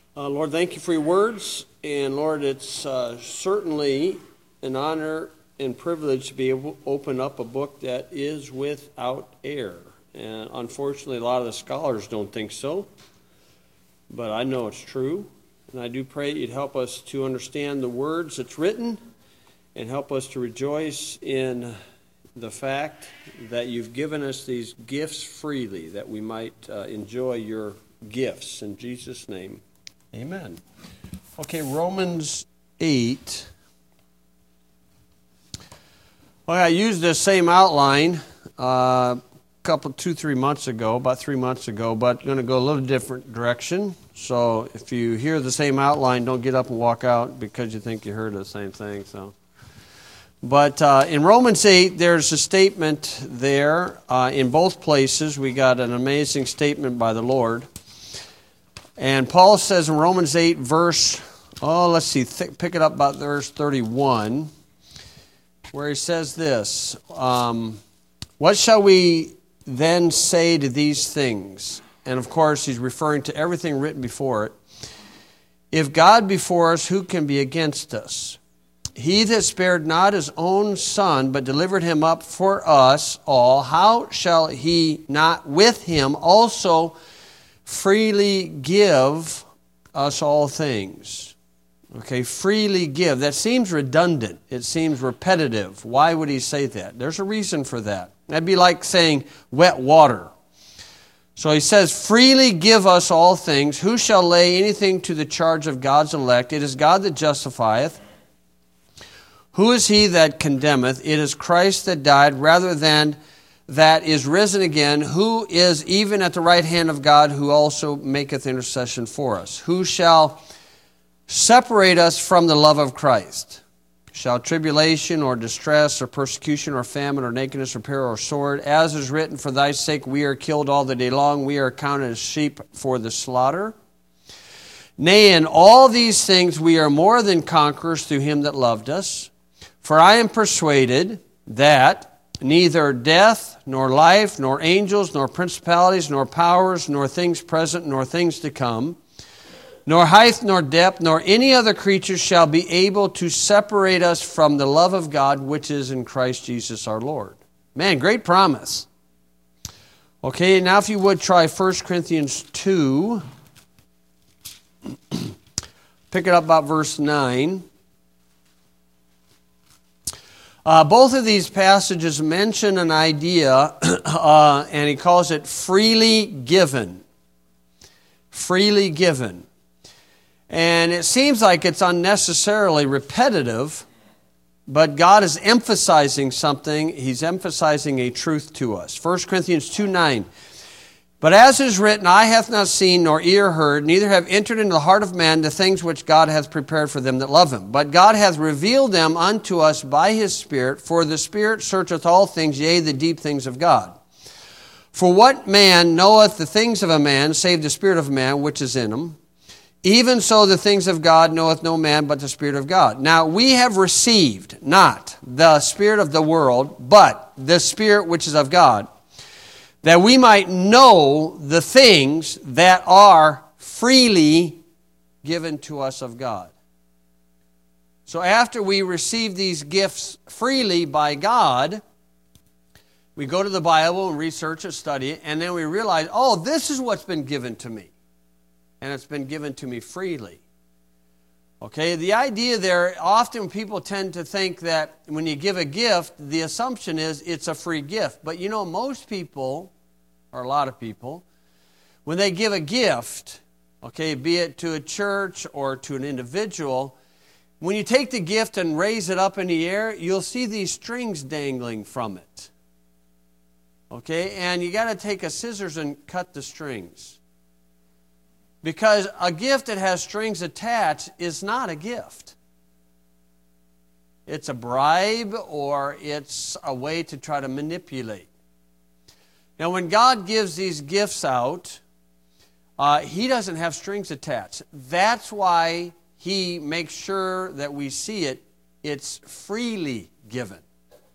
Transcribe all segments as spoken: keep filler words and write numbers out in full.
Uh, Lord, thank you for your words. And Lord, it's uh, certainly an honor and privilege to be able to open up a book that is without error. And unfortunately, a lot of the scholars don't think so. But I know it's true. And I do pray you'd help us to understand the words that's written and help us to rejoice in the fact that you've given us these gifts freely, that we might uh, enjoy your gifts. In Jesus' name, amen. Okay, Romans eight. Well, I used the same outline uh, a couple, two, three months ago, about three months ago, but I'm going to go a little different direction. So if you hear the same outline, don't get up and walk out because you think you heard the same thing. So, But uh, in Romans eight, there's a statement there. Uh, in both places, we got an amazing statement by the Lord. And Paul says in Romans eight, verse, oh, let's see, th- pick it up about verse thirty-one, where he says this, um, what shall we then say to these things? And of course, he's referring to everything written before it. If God be for us, who can be against us? He that spared not his own son, but delivered him up for us all, how shall he not with him also freely give us all things? Okay, freely give. That seems redundant. It seems repetitive. Why would he say that? There's a reason for that. That'd be like saying wet water. So he says, freely give us all things. Who shall lay anything to the charge of God's elect? It is God that justifieth. Who is he that condemneth? It is Christ that died, rather than that is risen again, who is even at the right hand of God, who also maketh intercession for us. Who shall separate us from the love of Christ? Shall tribulation or distress or persecution or famine or nakedness or peril or sword? As is written, for thy sake we are killed all the day long. We are accounted as sheep for the slaughter. Nay, in all these things we are more than conquerors through him that loved us. For I am persuaded that neither death, nor life, nor angels, nor principalities, nor powers, nor things present, nor things to come, nor height, nor depth, nor any other creature shall be able to separate us from the love of God, which is in Christ Jesus our Lord. Man, great promise. Okay, now if you would try First Corinthians two. Pick it up about verse nine. Uh, both of these passages mention an idea, uh, and he calls it freely given. Freely given. And it seems like it's unnecessarily repetitive, but God is emphasizing something. He's emphasizing a truth to us. First Corinthians two nine. But as is written, eye hath not seen, nor ear heard, neither have entered into the heart of man the things which God hath prepared for them that love him. But God hath revealed them unto us by his Spirit, for the Spirit searcheth all things, yea, the deep things of God. For what man knoweth the things of a man, save the spirit of man which is in him? Even so the things of God knoweth no man but the Spirit of God. Now we have received not the spirit of the world, but the Spirit which is of God, that we might know the things that are freely given to us of God. So after we receive these gifts freely by God, we go to the Bible and research it, study it, and then we realize, oh, this is what's been given to me. And it's been given to me freely. Okay, the idea there, often people tend to think that when you give a gift, the assumption is it's a free gift. But you know, most people, or a lot of people, when they give a gift, okay, be it to a church or to an individual, when you take the gift and raise it up in the air, you'll see these strings dangling from it. Okay, and you got to take a scissors and cut the strings. Because a gift that has strings attached is not a gift. It's a bribe, or it's a way to try to manipulate. Now, when God gives these gifts out, uh, He doesn't have strings attached. That's why He makes sure that we see it. It's freely given.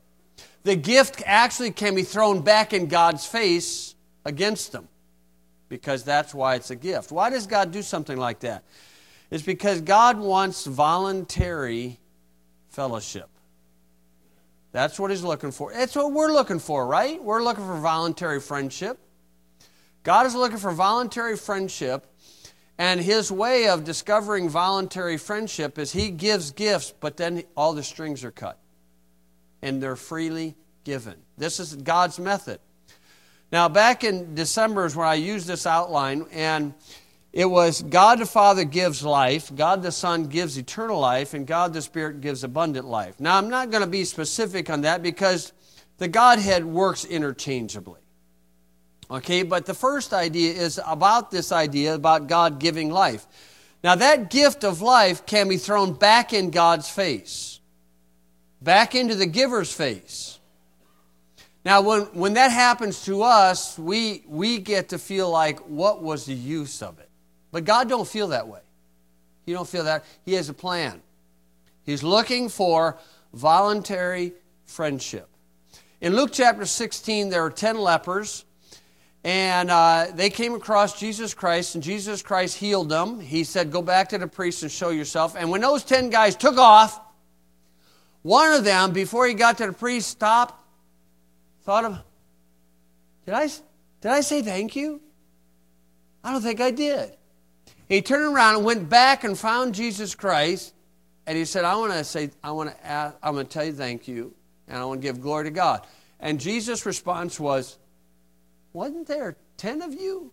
The gift actually can be thrown back in God's face against them, because that's why it's a gift. Why does God do something like that? It's because God wants voluntary fellowship. That's what He's looking for. It's what we're looking for, right? We're looking for voluntary friendship. God is looking for voluntary friendship, and His way of discovering voluntary friendship is He gives gifts, but then all the strings are cut, and they're freely given. This is God's method. Now, back in December is when I used this outline, and it was God the Father gives life, God the Son gives eternal life, and God the Spirit gives abundant life. Now, I'm not going to be specific on that because the Godhead works interchangeably. Okay, but the first idea is about this idea about God giving life. Now, that gift of life can be thrown back in God's face, back into the giver's face. Now, when, when that happens to us, we, we get to feel like, what was the use of it? But God don't feel that way. He don't feel that. He has a plan. He's looking for voluntary friendship. In Luke chapter sixteen, there are ten lepers, and uh, they came across Jesus Christ, and Jesus Christ healed them. He said, go back to the priest and show yourself. And when those ten guys took off, one of them, before he got to the priest, stopped, thought of, did I, did I say thank you? I don't think I did. He turned around and went back and found Jesus Christ, and he said, I want to say, I want to ask, I'm going to tell you thank you, and I want to give glory to God. And Jesus' response was, wasn't there ten of you?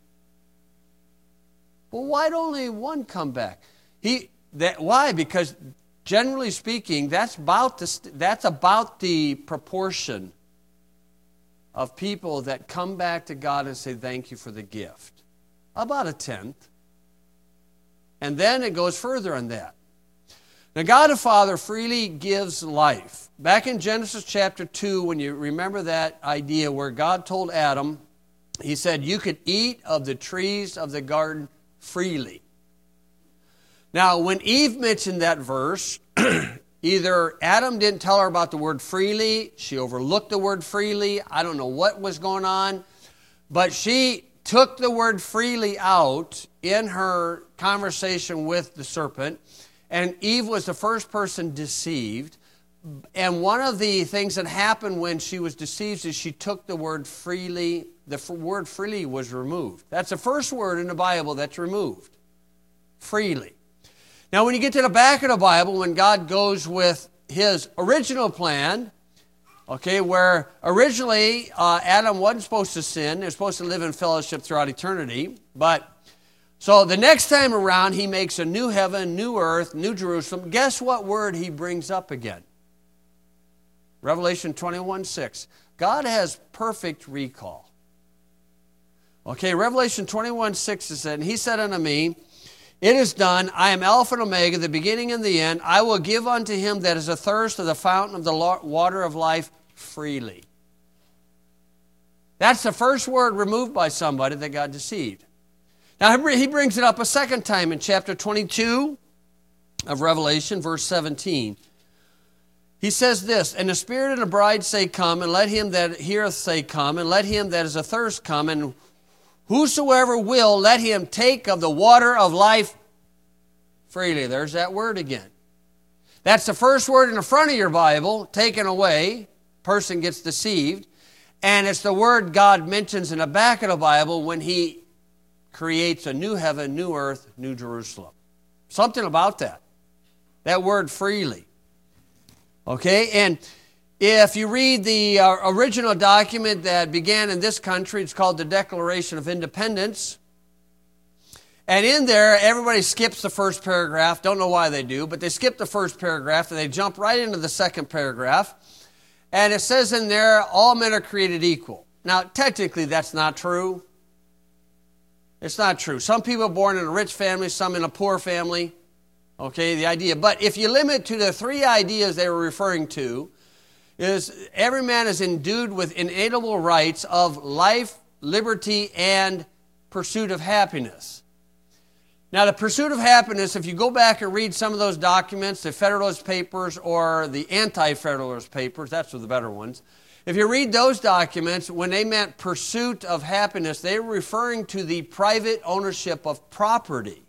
Well, why'd only one come back? He that why? Because generally speaking, that's about the that's about the proportion of people that come back to God and say thank you for the gift. About a tenth. And then it goes further on that. Now, God the Father freely gives life. Back in Genesis chapter two, when you remember that idea where God told Adam, He said, you could eat of the trees of the garden freely. Now, when Eve mentioned that verse, either Adam didn't tell her about the word freely, she overlooked the word freely, I don't know what was going on, but she took the word freely out in her conversation with the serpent, and Eve was the first person deceived. And one of the things that happened when she was deceived is she took the word freely, the word freely was removed. That's the first word in the Bible that's removed. Freely. Now when you get to the back of the Bible, when God goes with His original plan, okay, where originally uh, Adam wasn't supposed to sin, they're supposed to live in fellowship throughout eternity, but so the next time around, He makes a new heaven, new earth, new Jerusalem. Guess what word He brings up again? Revelation twenty-one six. God has perfect recall. Okay, Revelation twenty-one six is said, and He said unto me, it is done. I am Alpha and Omega, the beginning and the end. I will give unto him that is athirst of the fountain of the water of life freely. That's the first word removed by somebody that got deceived. Now, He brings it up a second time in chapter twenty-two of Revelation, verse seventeen. He says this, and the Spirit and the bride say, come, and let him that heareth say, come, and let him that is athirst come, and whosoever will, let him take of the water of life freely. There's that word again. That's the first word in the front of your Bible, taken away. Person gets deceived. And it's the word God mentions in the back of the Bible when He creates a new heaven, new earth, new Jerusalem. Something about that. That word freely. Okay, and if you read the uh, original document that began in this country, it's called the Declaration of Independence. And in there, everybody skips the first paragraph. Don't know why they do, but they skip the first paragraph and they jump right into the second paragraph. And it says in there, all men are created equal. Now, technically, that's not true. It's not true. Some people are born in a rich family, some in a poor family. Okay, the idea. But if you limit to the three ideas they were referring to, is every man is endued with inalienable rights of life, liberty, and pursuit of happiness. Now, the pursuit of happiness, if you go back and read some of those documents, the Federalist Papers or the Anti-Federalist Papers, that's the better ones, If you read those documents, when they meant pursuit of happiness, they were referring to the private ownership of property.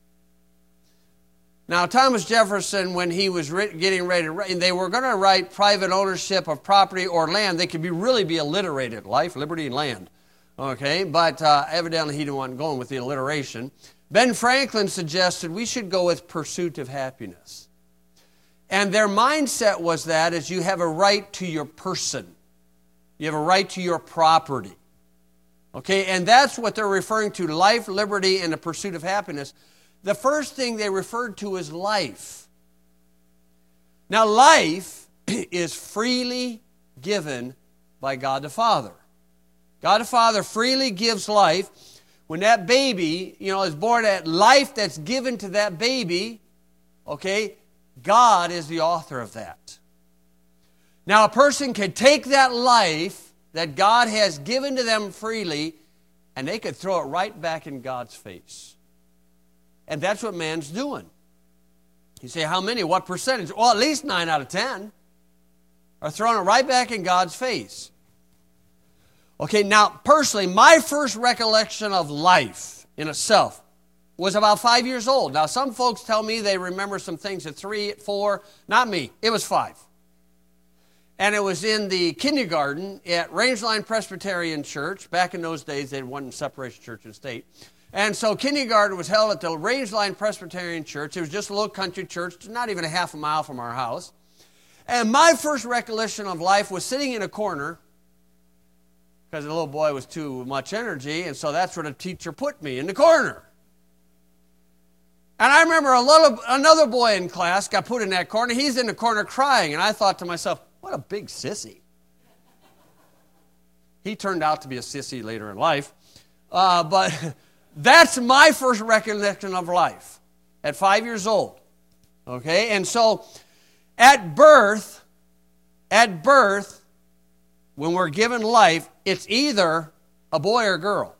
Now, Thomas Jefferson, when he was getting ready to write, they were going to write private ownership of property or land. They could be really be alliterated, life, liberty, and land. Okay, but uh, evidently he didn't want going with the alliteration. Ben Franklin suggested we should go with pursuit of happiness. And their mindset was that is you have a right to your person. You have a right to your property. Okay, and that's what they're referring to, life, liberty, and the pursuit of happiness. The first thing they referred to is life. Now, life is freely given by God the Father. God the Father freely gives life. When that baby, you know, is born, that life that's given to that baby, okay, God is the author of that. Now, a person can take that life that God has given to them freely, and they could throw it right back in God's face. And that's what man's doing. You say, how many? What percentage? Well, at least nine out of ten are throwing it right back in God's face. Okay, now, personally, my first recollection of life in itself was about five years old. Now, some folks tell me they remember some things at three, at four. Not me. It was five. And it was in the kindergarten at Rangeline Presbyterian Church. Back in those days, they had one separation church and state. And so kindergarten was held at the Rangeline Presbyterian Church. It was just a little country church, not even a half a mile from our house. And my first recollection of life was sitting in a corner because the little boy was too much energy, and so that's where the teacher put me, in the corner. And I remember a little, another boy in class got put in that corner. He's in the corner crying, and I thought to myself, what a big sissy. He turned out to be a sissy later in life. Uh, but that's my first recollection of life at five years old. Okay? And so at birth, at birth, when we're given life, it's either a boy or a girl.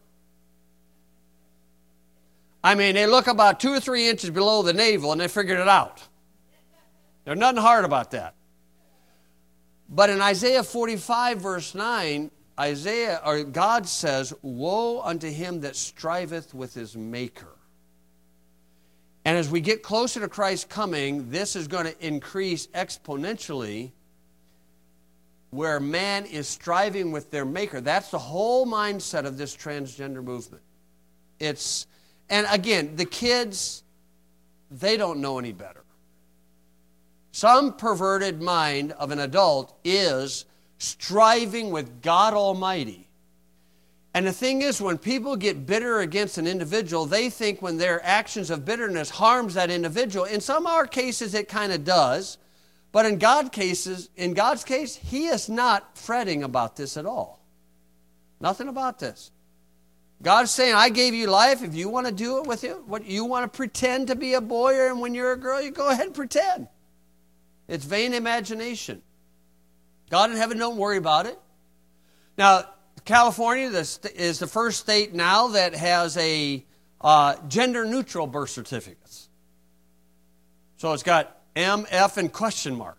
I mean, they look about two or three inches below the navel and they figured it out. There's nothing hard about that. But in Isaiah forty-five, verse nine, Isaiah or God says, woe unto him that striveth with his maker. And as we get closer to Christ's coming, this is going to increase exponentially, where man is striving with their maker. That's the whole mindset of this transgender movement. It's, and again, the kids, they don't know any better. Some perverted mind of an adult is striving with God Almighty. And the thing is, when people get bitter against an individual, they think when their actions of bitterness harms that individual. In some of our cases, it kind of does. But in God's cases, in God's case, He is not fretting about this at all. Nothing about this. God's saying, I gave you life. If you want to do it with you, what you want to pretend to be a boy, or when you're a girl, you go ahead and pretend. It's vain imagination. God in heaven, don't worry about it. Now, California is the first state now that has a uh, gender-neutral birth certificates. So it's got M, F, and question mark.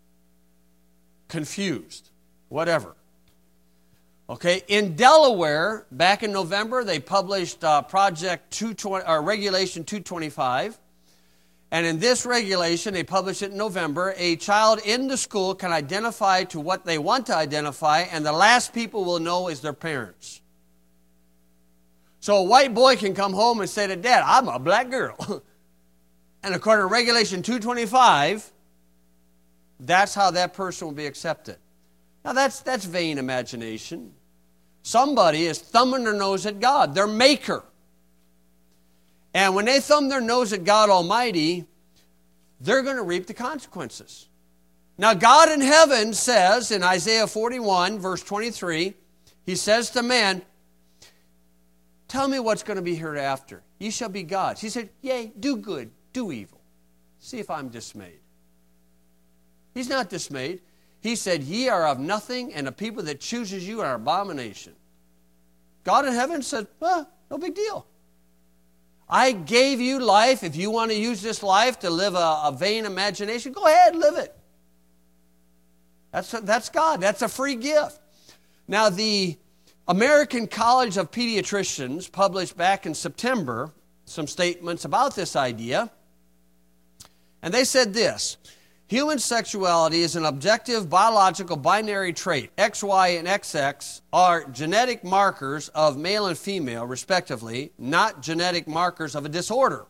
Confused. Whatever. Okay, in Delaware, back in November, they published uh, Project two twenty, or Regulation two twenty-five. And in this regulation, they published it in November, a child in the school can identify to what they want to identify, and the last people will know is their parents. So a white boy can come home and say to Dad, I'm a black girl. And according to Regulation two twenty-five, that's how that person will be accepted. Now that's, that's vain imagination. Somebody is thumbing their nose at God, their maker. And when they thumb their nose at God Almighty, they're going to reap the consequences. Now, God in heaven says in Isaiah forty-one, verse twenty-three, He says to man, tell me what's going to be hereafter. Ye shall be gods. He said, yea, do good, do evil. See if I'm dismayed. He's not dismayed. He said, ye are of nothing, and the people that chooses you are abomination. God in heaven said, well, no big deal. I gave you life. If you want to use this life to live a, a vain imagination, go ahead, live it. That's, that's God. That's a free gift. Now, the American College of Pediatricians published back in September some statements about this idea. And they said this: human sexuality is an objective biological binary trait. X Y and X X are genetic markers of male and female, respectively, not genetic markers of a disorder.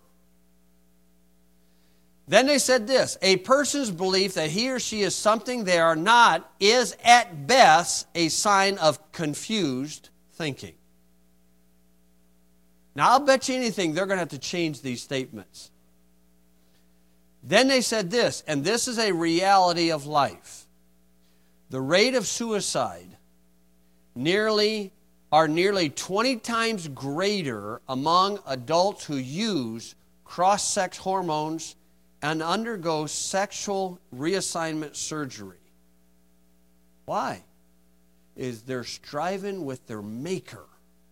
Then they said this: a person's belief that he or she is something they are not is at best a sign of confused thinking. Now, I'll bet you anything they're going to have to change these statements. Then they said this, and this is a reality of life. The rate of suicide nearly are nearly twenty times greater among adults who use cross-sex hormones and undergo sexual reassignment surgery. Why? Is they're striving with their maker.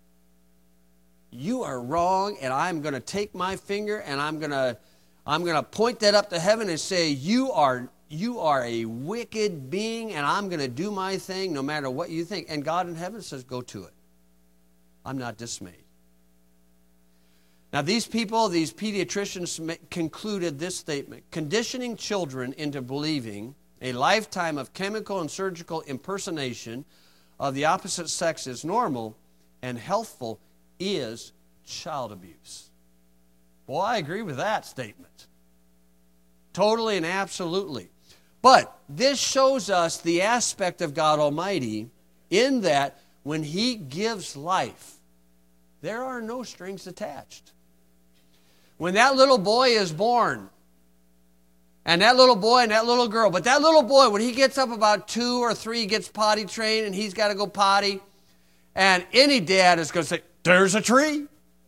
You are wrong, and I'm going to take my finger and I'm going to I'm going to point that up to heaven and say, you are you are a wicked being, and I'm going to do my thing no matter what you think. And God in heaven says, go to it. I'm not dismayed. Now, these people, these pediatricians, concluded this statement: conditioning children into believing a lifetime of chemical and surgical impersonation of the opposite sex is normal and healthful is child abuse. Well, I agree with that statement. Totally and absolutely. But this shows us the aspect of God Almighty in that when He gives life, there are no strings attached. When that little boy is born, and that little boy and that little girl, but that little boy, when he gets up about two or three, gets potty trained, and he's got to go potty, and any dad is going to say, there's a tree.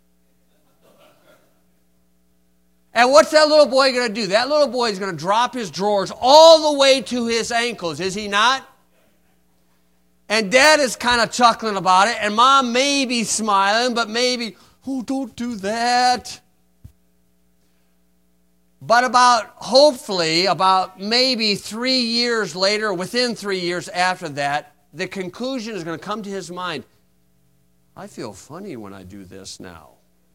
And what's that little boy going to do? That little boy is going to drop his drawers all the way to his ankles, is he not? And Dad is kind of chuckling about it, and Mom may be smiling, but maybe, oh, don't do that. But about, hopefully, about maybe three years later, within three years after that, the conclusion is going to come to his mind, I feel funny when I do this now.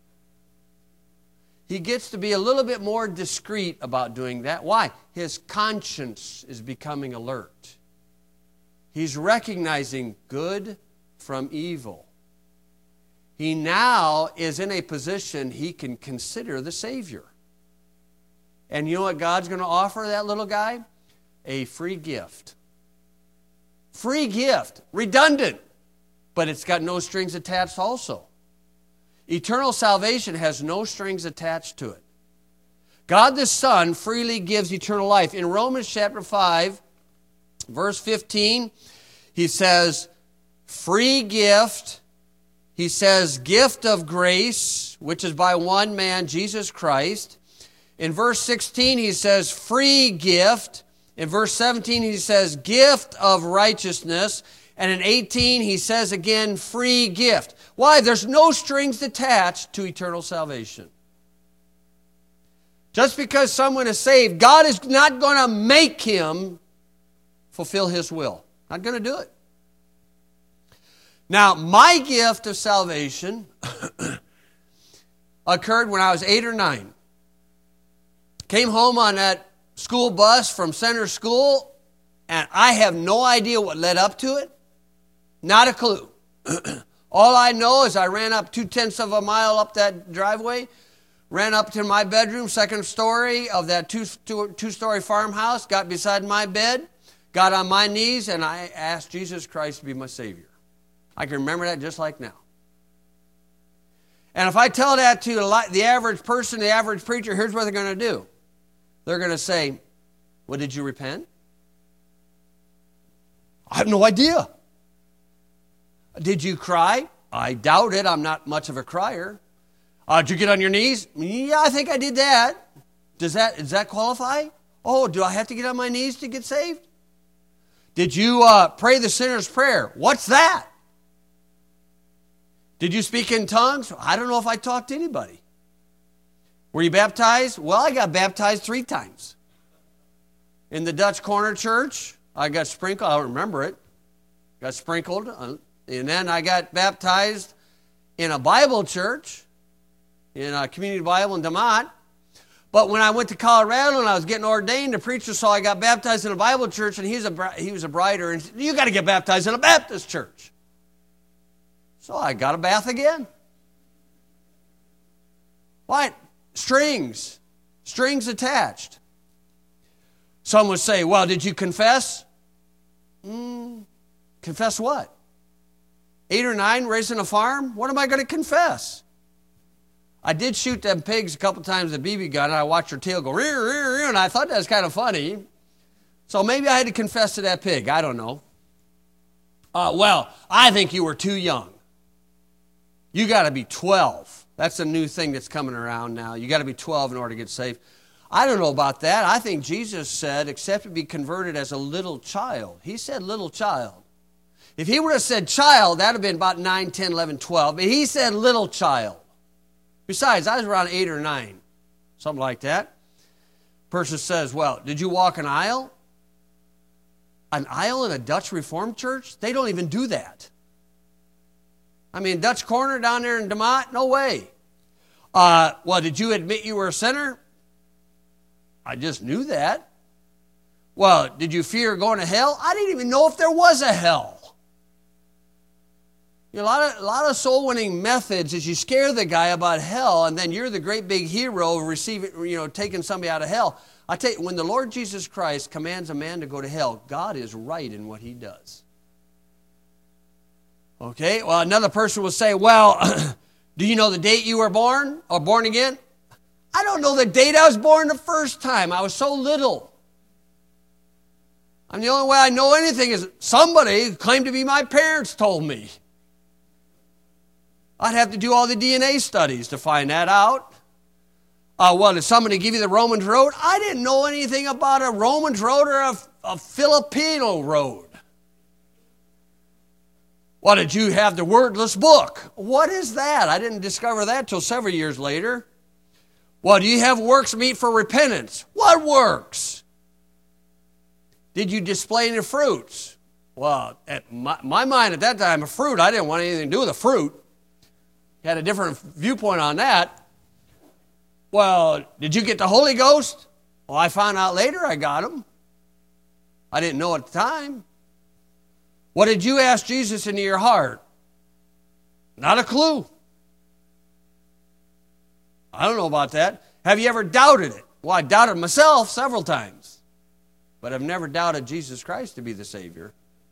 He gets to be a little bit more discreet about doing that. Why? His conscience is becoming alert. He's recognizing good from evil. He now is in a position he can consider the Savior. And you know what God's going to offer that little guy? A free gift. Free gift. Redundant. But it's got no strings attached also. Eternal salvation has no strings attached to it. God the Son freely gives eternal life. In Romans chapter five, verse fifteen, he says, free gift. He says, gift of grace, which is by one man, Jesus Christ. In verse sixteen, he says, free gift. In verse seventeen, he says, gift of righteousness. And in eighteen, he says again, free gift. Why? There's no strings attached to eternal salvation. Just because someone is saved, God is not going to make him fulfill His will. Not going to do it. Now, my gift of salvation occurred when I was eight or nine. Came home on that school bus from center school, and I have no idea what led up to it. Not a clue. All I know is I ran up two-tenths of a mile up that driveway, ran up to my bedroom, second story of that two, two, two-story farmhouse, got beside my bed, got on my knees, and I asked Jesus Christ to be my Savior. I can remember that just like now. And if I tell that to the average person, the average preacher, here's what they're going to do. They're going to say, well, did you repent? I have no idea. Did you cry? I doubt it. I'm not much of a crier. Uh, did you get on your knees? Yeah, I think I did that. Does that, does that qualify? Oh, do I have to get on my knees to get saved? Did you uh, pray the sinner's prayer? What's that? Did you speak in tongues? I don't know if I talked to anybody. Were you baptized? Well, I got baptized three times. In the Dutch Corner Church, I got sprinkled. I don't remember it. Got sprinkled. And then I got baptized in a Bible church, in a community Bible in DeMont. But when I went to Colorado and I was getting ordained, the preacher saw I got baptized in a Bible church, and he's a, he was a brighter, and said, you got to get baptized in a Baptist church. So I got a bath again. What? Strings. Strings attached. Some would say, well, did you confess? Mm, confess what? Eight or nine, raising a farm? What am I going to confess? I did shoot them pigs a couple times with a B B gun, and I watched her tail go, rear, rear, rear, and I thought that was kind of funny. So maybe I had to confess to that pig. I don't know. Uh, well, I think you were too young. You got to be twelve. That's a new thing that's coming around now. You got to be twelve in order to get saved. I don't know about that. I think Jesus said, except to be converted as a little child. He said little child. If he would have said child, that would have been about nine, ten, eleven, twelve. But he said little child. Besides, I was around eight or nine, something like that. Person says, well, did you walk an aisle? An aisle in a Dutch Reformed church? They don't even do that. I mean, Dutch Corner down there in DeMont? No way. Uh, well, did you admit you were a sinner? I just knew that. Well, did you fear going to hell? I didn't even know if there was a hell. You know, a lot of, a lot of soul-winning methods is you scare the guy about hell, and then you're the great big hero receiving, you know, taking somebody out of hell. I tell you, when the Lord Jesus Christ commands a man to go to hell, God is right in what he does. Okay, well, another person will say, well, do you know the date you were born or born again? I don't know the date I was born the first time. I was so little. I mean, the only way I know anything is somebody who claimed to be my parents told me. I'd have to do all the D N A studies to find that out. Uh, well, did somebody give you the Romans road? I didn't know anything about a Romans road or a, a Filipino road. Well, did you have the wordless book? What is that? I didn't discover that till several years later. Well, do you have works meet for repentance? What works? Did you display any fruits? Well, at my, my mind at that time, a fruit, I didn't want anything to do with a fruit. Had a different viewpoint on that. Well, did you get the Holy Ghost? Well, I found out later I got him. I didn't know at the time. What did you ask Jesus into your heart? Not a clue. I don't know about that. Have you ever doubted it? Well, I doubted myself several times. But I've never doubted Jesus Christ to be the Savior.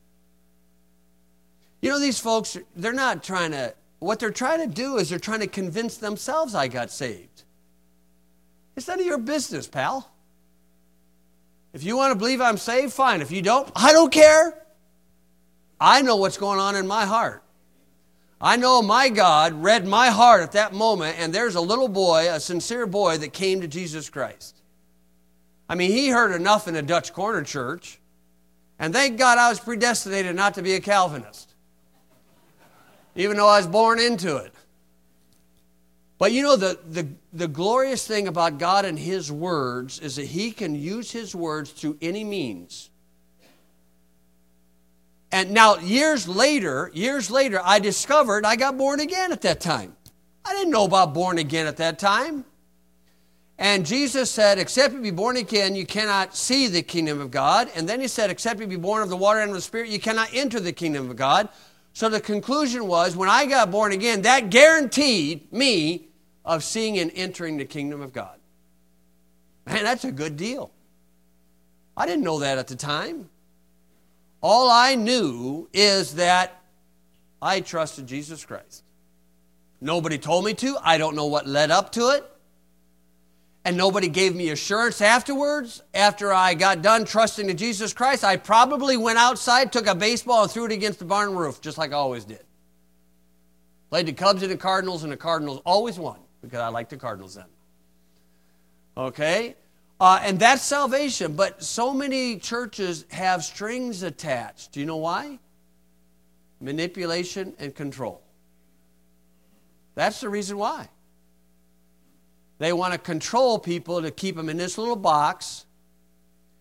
You know, these folks, they're not trying to, what they're trying to do is they're trying to convince themselves I got saved. It's none of your business, pal. If you want to believe I'm saved, fine. If you don't, I don't care. I know what's going on in my heart. I know my God read my heart at that moment, and there's a little boy, a sincere boy, that came to Jesus Christ. I mean, he heard enough in a Dutch Corner church, and thank God I was predestinated not to be a Calvinist, even though I was born into it. But you know, the, the, the glorious thing about God and His words is that He can use His words through any means. And now, years later, years later, I discovered I got born again at that time. I didn't know about born again at that time. And Jesus said, except you be born again, you cannot see the kingdom of God. And then He said, except you be born of the water and of the Spirit, you cannot enter the kingdom of God. So the conclusion was, when I got born again, that guaranteed me of seeing and entering the kingdom of God. Man, that's a good deal. I didn't know that at the time. All I knew is that I trusted Jesus Christ. Nobody told me to. I don't know what led up to it. And nobody gave me assurance afterwards. After I got done trusting in Jesus Christ, I probably went outside, took a baseball, and threw it against the barn roof, just like I always did. Played the Cubs and the Cardinals, and the Cardinals always won, because I liked the Cardinals then. Okay? Uh, and that's salvation. But so many churches have strings attached. Do you know why? Manipulation and control. That's the reason why. They want to control people to keep them in this little box.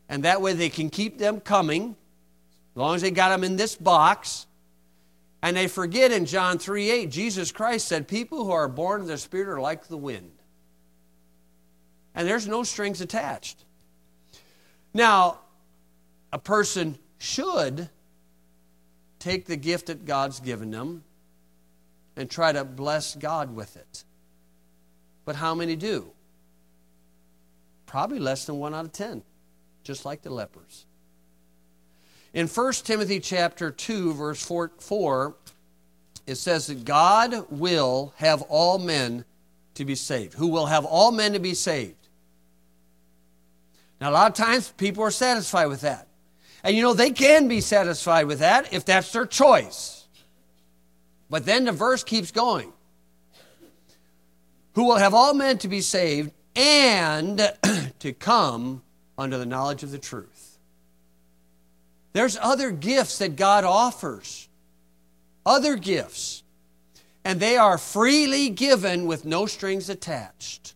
And that way they can keep them coming, as long as they got them in this box. And they forget in John three eight, Jesus Christ said, people who are born of the Spirit are like the wind. And there's no strings attached. Now, a person should take the gift that God's given them and try to bless God with it. But how many do? Probably less than one out of ten, just like the lepers. In First Timothy chapter two, verse four, it says that God will have all men to be saved. Who will have all men to be saved. Now, a lot of times, people are satisfied with that. And you know, they can be satisfied with that if that's their choice. But then the verse keeps going. Who will have all men to be saved and to come unto the knowledge of the truth. There's other gifts that God offers. Other gifts. And they are freely given with no strings attached.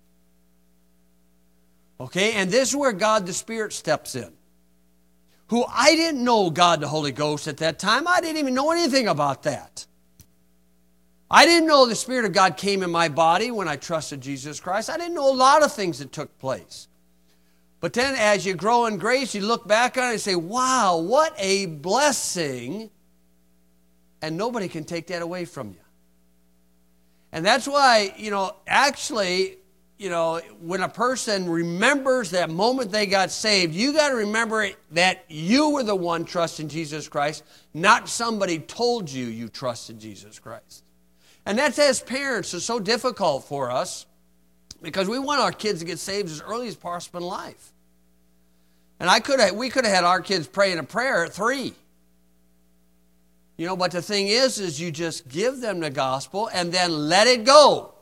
Okay, and this is where God the Spirit steps in. Who I didn't know God the Holy Ghost at that time. I didn't even know anything about that. I didn't know the Spirit of God came in my body when I trusted Jesus Christ. I didn't know a lot of things that took place. But then as you grow in grace, you look back on it and say, wow, what a blessing. And nobody can take that away from you. And that's why, you know, actually, you know, when a person remembers that moment they got saved, you got to remember that you were the one trusting Jesus Christ, not somebody told you you trusted Jesus Christ. And that's, as parents, is so difficult for us because we want our kids to get saved as early as possible in life. And I could have, we could have had our kids praying a prayer at three. You know, but the thing is, is you just give them the gospel and then let it go.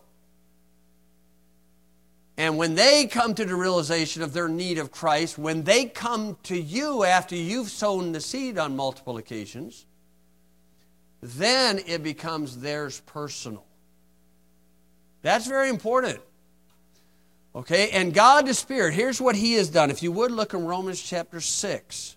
And when they come to the realization of their need of Christ, when they come to you after you've sown the seed on multiple occasions, then it becomes theirs personal. That's very important. Okay, and God the Spirit, here's what He has done. If you would look in Romans chapter six.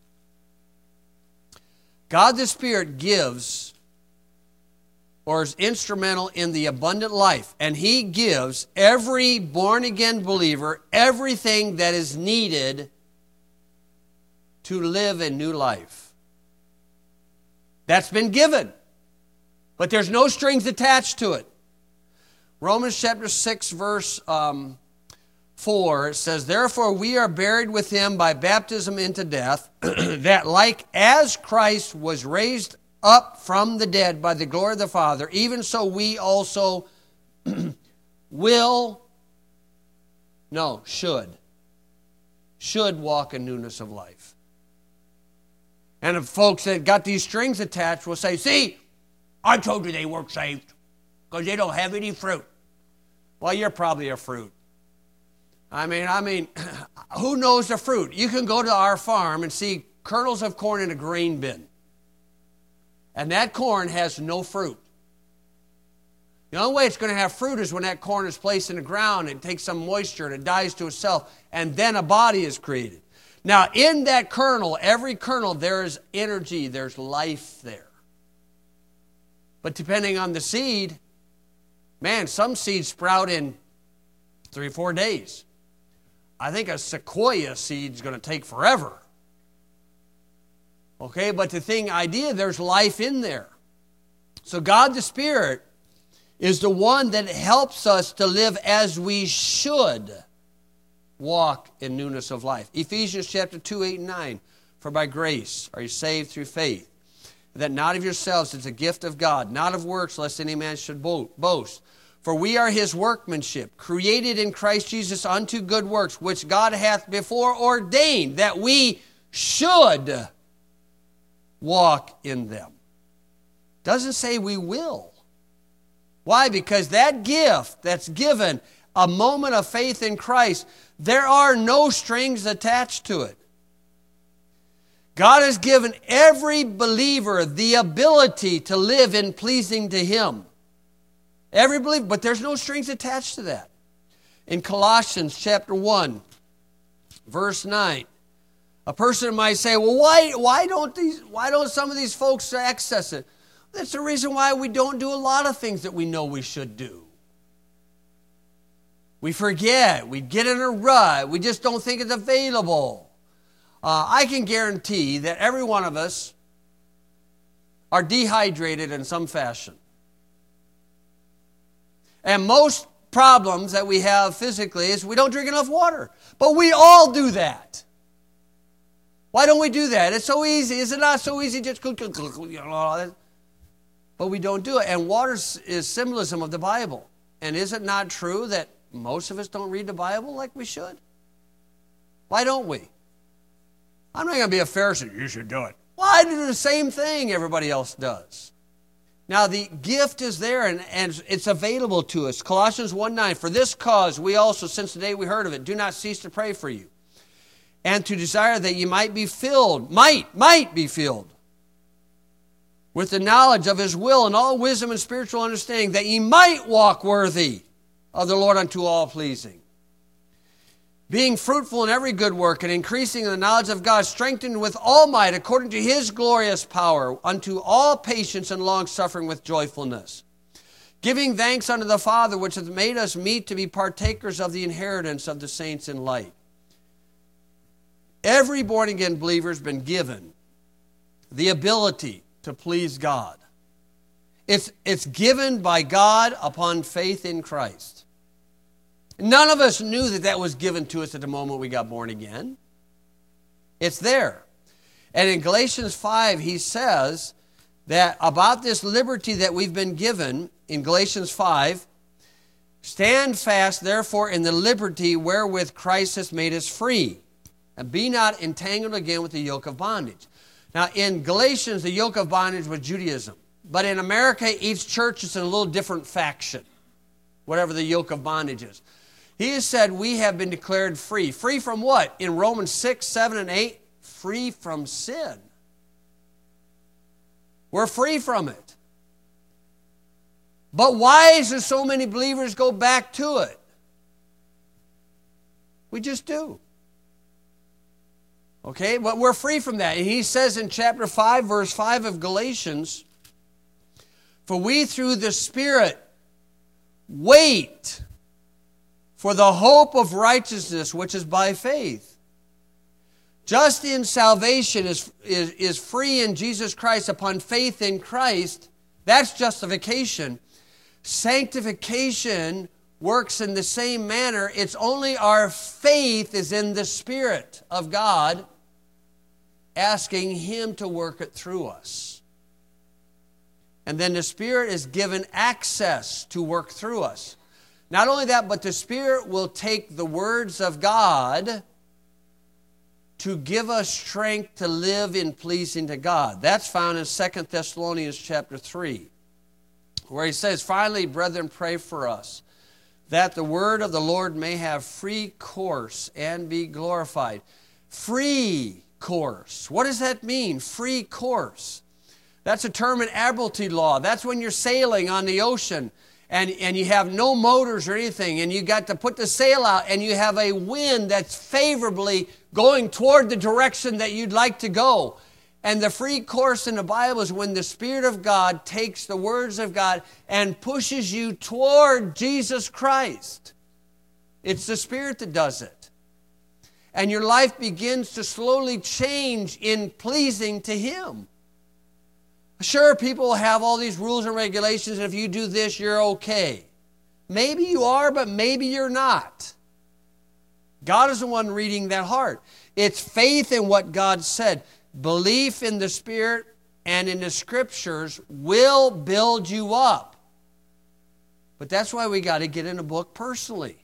God the Spirit gives or is instrumental in the abundant life. And He gives every born-again believer everything that is needed to live a new life. That's been given. But there's no strings attached to it. Romans chapter six, verse um, four, it says, therefore we are buried with Him by baptism into death, that like as Christ was raised up from the dead by the glory of the Father, even so we also will, no, should, should walk in newness of life. And the folks that got these strings attached will say, see, I told you they weren't saved because they don't have any fruit. Well, you're probably a fruit. I mean, I mean, who knows the fruit? You can go to our farm and see kernels of corn in a grain bin. And that corn has no fruit. The only way it's going to have fruit is when that corn is placed in the ground and takes some moisture and it dies to itself, and then a body is created. Now, in that kernel, every kernel, there is energy, there's life there. But depending on the seed, man, some seeds sprout in three or four days. I think a sequoia seed is going to take forever. Okay, but the thing, idea, there's life in there. So God the Spirit is the one that helps us to live as we should walk in newness of life. Ephesians chapter two, eight, and nine. For by grace are you saved through faith, that not of yourselves, it's a gift of God, not of works, lest any man should boast. For we are His workmanship, created in Christ Jesus unto good works, which God hath before ordained that we should walk in them. Doesn't say we will. Why? Because that gift that's given, a moment of faith in Christ, there are no strings attached to it. God has given every believer the ability to live in pleasing to Him. Every believer, but there's no strings attached to that. In Colossians chapter one, verse nine, A person might say, well, why, why, don't these, why don't some of these folks access it? That's the reason why we don't do a lot of things that we know we should do. We forget. We get in a rut. We just don't think it's available. Uh, I can guarantee that every one of us are dehydrated in some fashion. And most problems that we have physically is we don't drink enough water. But we all do that. Why don't we do that? It's so easy. Is it not so easy? Just you know, but we don't do it. And water is symbolism of the Bible. And is it not true that most of us don't read the Bible like we should? Why don't we? I'm not going to be a Pharisee. You should do it. Well, I do the same thing everybody else does. Now, the gift is there, and, and it's available to us. Colossians one nine, for this cause we also, since the day we heard of it, do not cease to pray for you, and to desire that you might be filled, might, might be filled, with the knowledge of His will and all wisdom and spiritual understanding, that ye might walk worthy of the Lord unto all pleasing, being fruitful in every good work and increasing in the knowledge of God, strengthened with all might according to His glorious power, unto all patience and long-suffering with joyfulness, giving thanks unto the Father, which hath made us meet to be partakers of the inheritance of the saints in light. Every born-again believer has been given the ability to please God. It's, it's given by God upon faith in Christ. None of us knew that that was given to us at the moment we got born again. It's there. And in Galatians five, he says that about this liberty that we've been given, in Galatians five, stand fast, therefore, in the liberty wherewith Christ has made us free, and be not entangled again with the yoke of bondage. Now, in Galatians, the yoke of bondage was Judaism. But in America, each church is in a little different faction, whatever the yoke of bondage is. He has said we have been declared free. Free from what? In Romans six, seven, and eight, free from sin. We're free from it. But why is there so many believers go back to it? We just do. Okay, but we're free from that. And he says in chapter five, verse five of Galatians, for we through the Spirit wait for the hope of righteousness, which is by faith. Just in salvation is, is, is free in Jesus Christ upon faith in Christ. That's justification. Sanctification works in the same manner. It's only our faith is in the Spirit of God, asking Him to work it through us. And then the Spirit is given access to work through us. Not only that, but the Spirit will take the words of God to give us strength to live in pleasing to God. That's found in Second Thessalonians chapter three, where he says, finally, brethren, pray for us, that the word of the Lord may have free course and be glorified. Free course. What does that mean, free course? That's a term in admiralty law. That's when you're sailing on the ocean and, and you have no motors or anything, and you got to put the sail out, and you have a wind that's favorably going toward the direction that you'd like to go. And the free course in the Bible is when the Spirit of God takes the words of God and pushes you toward Jesus Christ. It's the Spirit that does it. And your life begins to slowly change in pleasing to Him. Sure, people have all these rules and regulations, and if you do this, you're okay. Maybe you are, but maybe you're not. God is the one reading that heart. It's faith in what God said. Belief in the Spirit and in the Scriptures will build you up. But that's why we got to get in a book personally.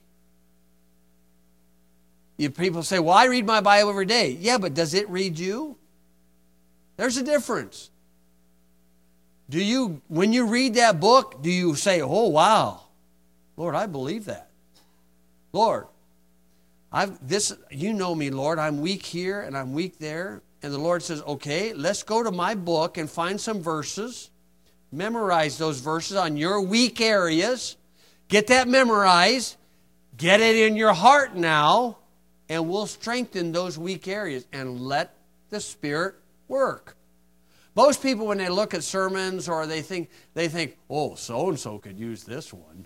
You people say, well, I read my Bible every day. Yeah, but does it read you? There's a difference. Do you, when you read that book, do you say, oh, wow, Lord, I believe that. Lord, I've this, you know me, Lord, I'm weak here and I'm weak there. And the Lord says, okay, let's go to my book and find some verses. Memorize those verses on your weak areas. Get that memorized. Get it in your heart now. and we'll strengthen those weak areas and let the Spirit work. Most people, when they look at sermons or they think, they think, oh, so-and-so could use this one.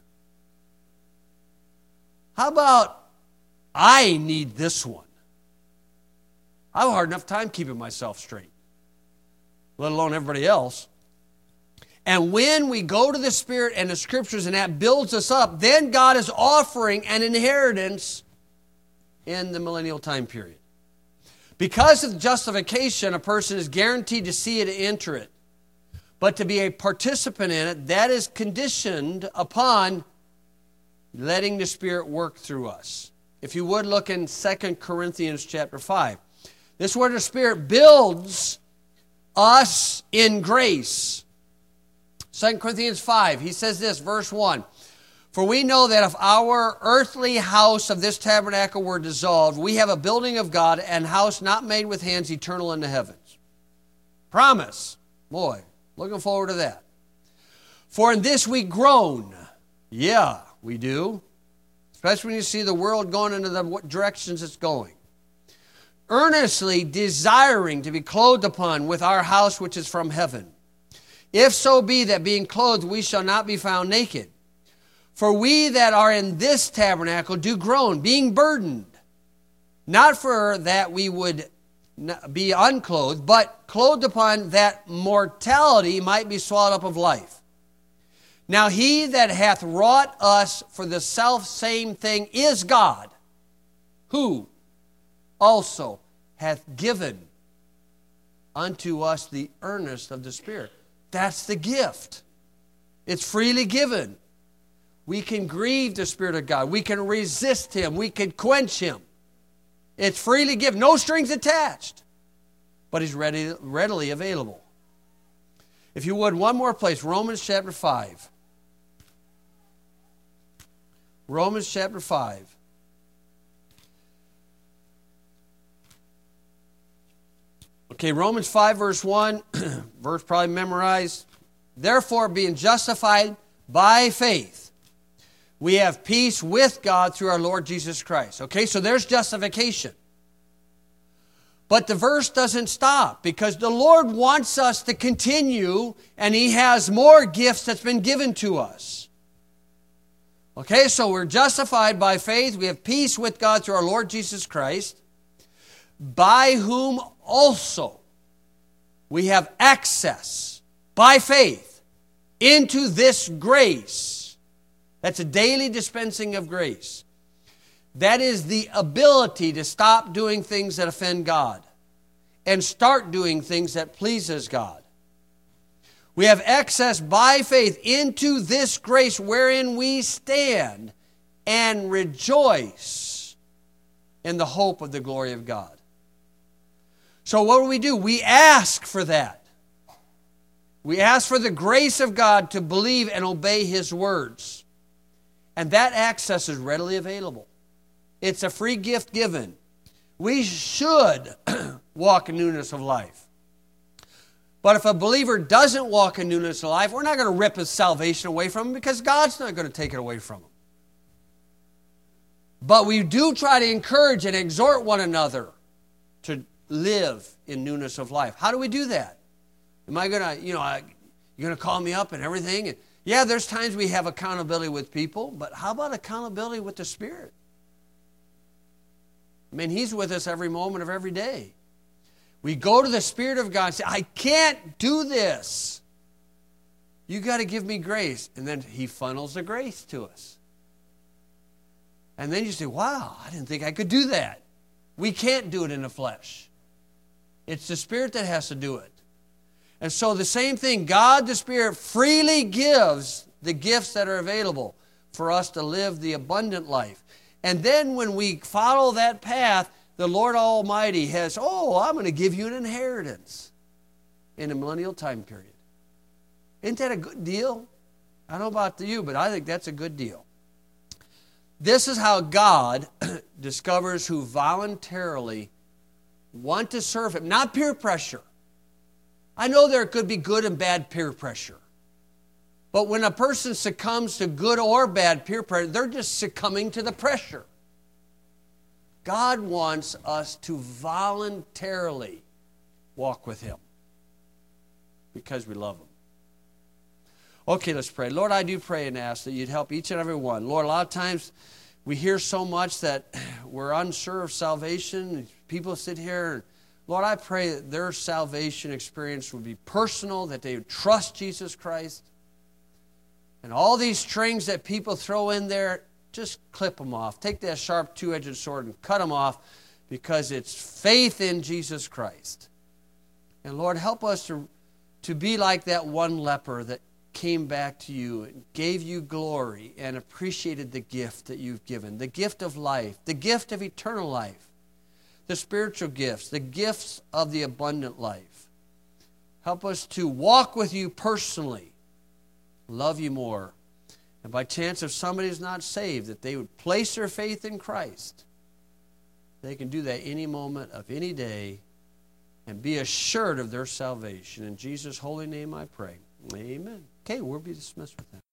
How about I need this one? I have a hard enough time keeping myself straight, let alone everybody else. And when we go to the Spirit and the Scriptures and that builds us up, then God is offering an inheritance in the millennial time period. Because of justification, a person is guaranteed to see it and enter it. But to be a participant in it, that is conditioned upon letting the Spirit work through us. If you would look in Second Corinthians chapter five. This is where the Spirit builds us in grace. Second Corinthians five, he says this, verse one. For we know that if our earthly house of this tabernacle were dissolved, we have a building of God, and house not made with hands, eternal in the heavens. Promise. Boy, looking forward to that. For in this we groan. Yeah, we do. Especially when you see the world going into the directions it's going. Earnestly desiring to be clothed upon with our house which is from heaven. If so be that being clothed we shall not be found naked. For we that are in this tabernacle do groan, being burdened, not for that we would be unclothed, but clothed upon that mortality might be swallowed up of life. Now he that hath wrought us for the selfsame thing is God, who also hath given unto us the earnest of the Spirit. That's the gift. It's freely given. We can grieve the Spirit of God. We can resist Him. We can quench Him. It's freely given. No strings attached. But He's ready, readily available. If you would, one more place. Romans chapter five. Romans chapter five. Okay, Romans five verse one. Verse probably memorized. Therefore, being justified by faith, we have peace with God through our Lord Jesus Christ. Okay, so there's justification. But the verse doesn't stop because the Lord wants us to continue and He has more gifts that's been given to us. Okay, so we're justified by faith. We have peace with God through our Lord Jesus Christ, by whom also we have access by faith into this grace. That's a daily dispensing of grace. That is the ability to stop doing things that offend God and start doing things that pleases God. We have access by faith into this grace wherein we stand and rejoice in the hope of the glory of God. So what do we do? We ask for that. We ask for the grace of God to believe and obey His words. And that access is readily available. It's a free gift given. We should walk in newness of life. But if a believer doesn't walk in newness of life, we're not going to rip his salvation away from him because God's not going to take it away from him. But we do try to encourage and exhort one another to live in newness of life. How do we do that? Am I going to, you know, you're going to call me up and everything? And yeah, there's times we have accountability with people, but how about accountability with the Spirit? I mean, He's with us every moment of every day. We go to the Spirit of God and say, I can't do this. You got to give me grace. And then He funnels the grace to us. And then you say, wow, I didn't think I could do that. We can't do it in the flesh. It's the Spirit that has to do it. And so the same thing, God the Spirit freely gives the gifts that are available for us to live the abundant life. And then when we follow that path, the Lord Almighty has, oh, I'm going to give you an inheritance in a millennial time period. Isn't that a good deal? I don't know about you, but I think that's a good deal. This is how God discovers who voluntarily want to serve Him, not peer pressure. I know there could be good and bad peer pressure. But when a person succumbs to good or bad peer pressure, they're just succumbing to the pressure. God wants us to voluntarily walk with him because we love him. Okay, let's pray. Lord, I do pray and ask that you'd help each and every one. Lord, a lot of times we hear so much that we're unsure of salvation. People sit here and, Lord, I pray that their salvation experience would be personal, that they would trust Jesus Christ. And all these strings that people throw in there, just clip them off. Take that sharp two-edged sword and cut them off, because it's faith in Jesus Christ. And Lord, help us to, to be like that one leper that came back to you and gave you glory and appreciated the gift that you've given, the gift of life, the gift of eternal life, the spiritual gifts, the gifts of the abundant life. Help us to walk with you personally, love you more, and by chance if somebody is not saved, that they would place their faith in Christ. They can do that any moment of any day and be assured of their salvation. In Jesus' holy name I pray. Amen. Okay, we'll be dismissed with that.